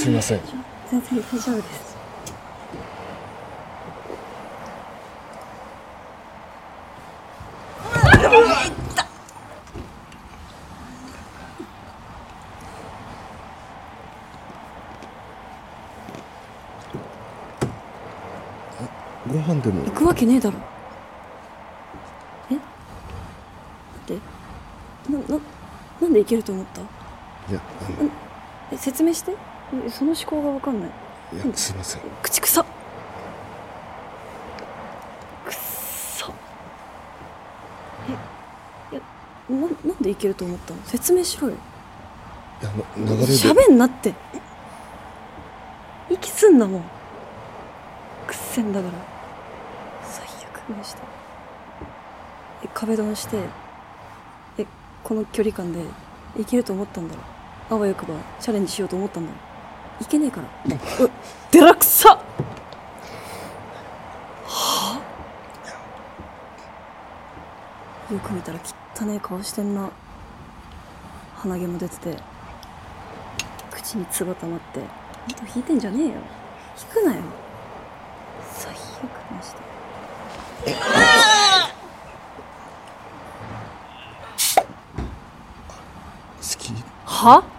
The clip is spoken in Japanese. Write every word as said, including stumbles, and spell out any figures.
すいません。 全然大丈夫です。 ご飯でも。 行くわけねえだろ。え？待って。な、な、なんで行けると思った？ いや、あのえ、説明して。その思考がわかんない。 いや、すいません。 口臭っ。くっそ。え、いや、な、なんで行けると思ったの？説明しろよ。 いや、流れで。 喋んなって。息すんなもん。くっせんだから。最悪にして。え、壁ドンして、え、この距離感でいけると思ったんだろ。あわよくばチャレンジしようと思ったんだろ。いけねえから。うっ、デラくさっ。はぁ、よく見たら汚ねえ顔してんな。鼻毛も出てて、口に唾溜まって。糸引いてんじゃねえよ。引くなよ。最悪にして。 好き。 は？